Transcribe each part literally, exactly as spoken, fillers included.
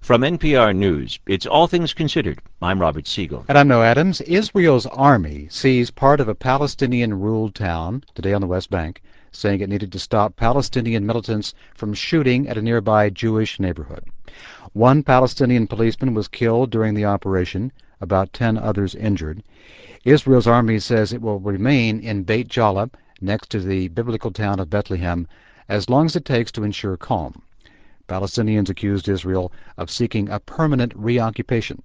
From N P R News, it's All Things Considered. I'm Robert Siegel. And I'm Noah Adams. Israel's army seized part of a Palestinian-ruled town today on the West Bank, saying it needed to stop Palestinian militants from shooting at a nearby Jewish neighborhood. One Palestinian policeman was killed during the operation, about ten others injured. Israel's army says it will remain in Beit Jala, next to the biblical town of Bethlehem, as long as it takes to ensure calm. Palestinians accused Israel of seeking a permanent reoccupation.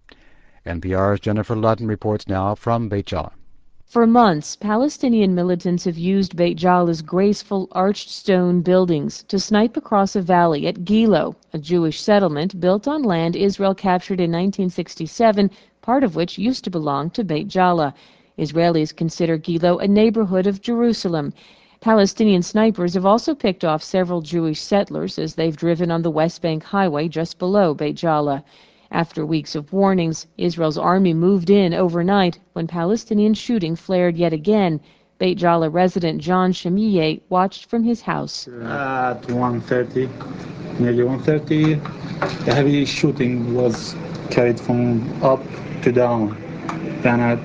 N P R's Jennifer Ludden reports now from Beit Jala. For months, Palestinian militants have used Beit Jala's graceful arched stone buildings to snipe across a valley at Gilo, a Jewish settlement built on land Israel captured in nineteen sixty-seven, part of which used to belong to Beit Jala. Israelis consider Gilo a neighborhood of Jerusalem. Palestinian snipers have also picked off several Jewish settlers as they've driven on the West Bank highway just below Beit Jala. After weeks of warnings, Israel's army moved in overnight when Palestinian shooting flared yet again. Beit Jala resident John Shamieh watched from his house. At one thirty, nearly one thirty, the heavy shooting was carried from up to down. Then at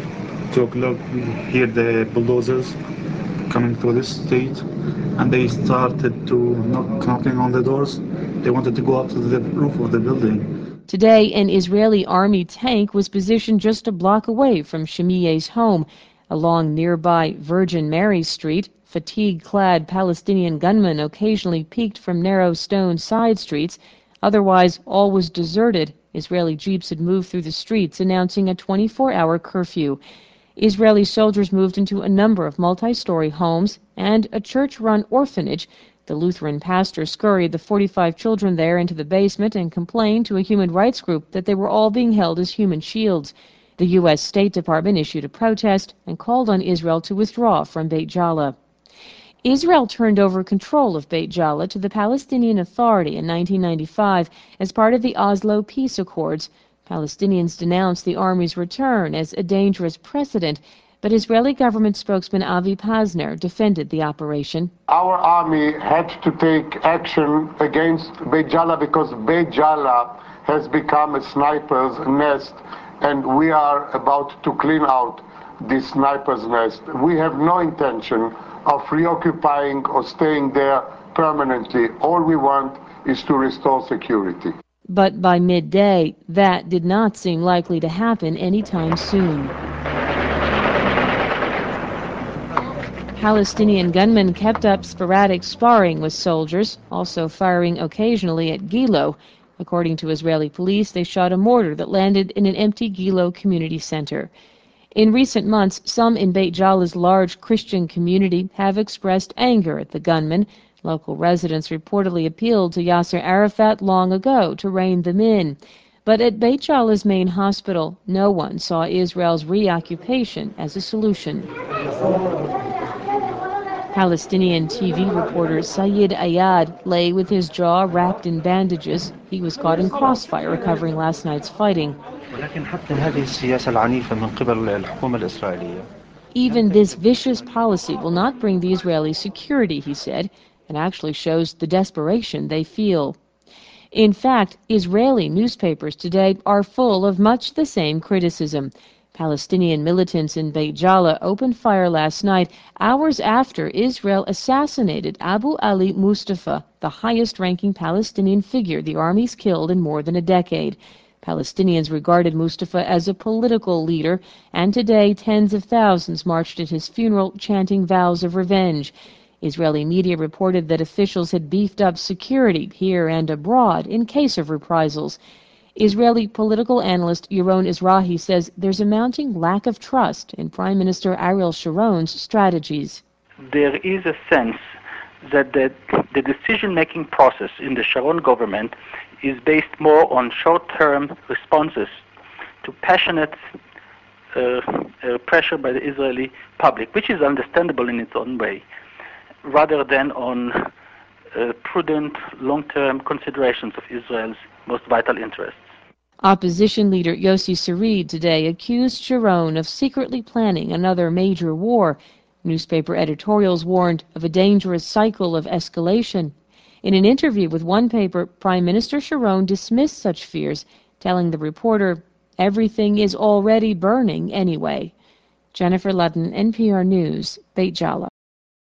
two o'clock, we hear the bulldozers coming through the street, and they started to knock, knocking on the doors. They wanted to go up to the roof of the building. Today, an Israeli army tank was positioned just a block away from Shamieh's home. Along nearby Virgin Mary Street, fatigue-clad Palestinian gunmen occasionally peeked from narrow stone side streets. Otherwise, all was deserted. Israeli jeeps had moved through the streets, announcing a twenty-four hour curfew. Israeli soldiers moved into a number of multi-story homes and a church-run orphanage. The Lutheran pastor scurried the forty-five children there into the basement and complained to a human rights group that they were all being held as human shields. The U S State Department issued a protest and called on Israel to withdraw from Beit Jala. Israel turned over control of Beit Jala to the Palestinian Authority in nineteen ninety-five as part of the Oslo Peace Accords. Palestinians denounced the army's return as a dangerous precedent, but Israeli government spokesman Avi Pazner defended the operation. Our army had to take action against Beit Jala because Beit Jala has become a sniper's nest, and we are about to clean out this sniper's nest. We have no intention of reoccupying or staying there permanently. All we want is to restore security. But by midday, that did not seem likely to happen anytime soon. Palestinian gunmen kept up sporadic sparring with soldiers, also firing occasionally at Gilo. According to Israeli police, they shot a mortar that landed in an empty Gilo community center. In recent months, some in Beit Jala's large Christian community have expressed anger at the gunmen. Local residents reportedly appealed to Yasser Arafat long ago to rein them in. But at Beit Jala's main hospital, no one saw Israel's reoccupation as a solution. Palestinian T V reporter Sayed Ayad lay with his jaw wrapped in bandages. He was caught in crossfire covering last night's fighting. Even this vicious policy will not bring the Israeli security, he said, and actually shows the desperation they feel. In fact, Israeli newspapers today are full of much the same criticism. Palestinian militants in Beit Jala opened fire last night, hours after Israel assassinated Abu Ali Mustafa, the highest-ranking Palestinian figure the army's killed in more than a decade. Palestinians regarded Mustafa as a political leader, and today tens of thousands marched at his funeral chanting vows of revenge. Israeli media reported that officials had beefed up security here and abroad in case of reprisals. Israeli political analyst Yaron Izrahi says there's a mounting lack of trust in Prime Minister Ariel Sharon's strategies. There is a sense that the, the decision-making process in the Sharon government is based more on short-term responses to passionate uh, uh, pressure by the Israeli public, which is understandable in its own way, rather than on uh, prudent, long-term considerations of Israel's most vital interests. Opposition leader Yossi Sarid today accused Sharon of secretly planning another major war. Newspaper editorials warned of a dangerous cycle of escalation. In an interview with one paper, Prime Minister Sharon dismissed such fears, telling the reporter, "Everything is already burning anyway." Jennifer Ludden, N P R News, Beit Jala.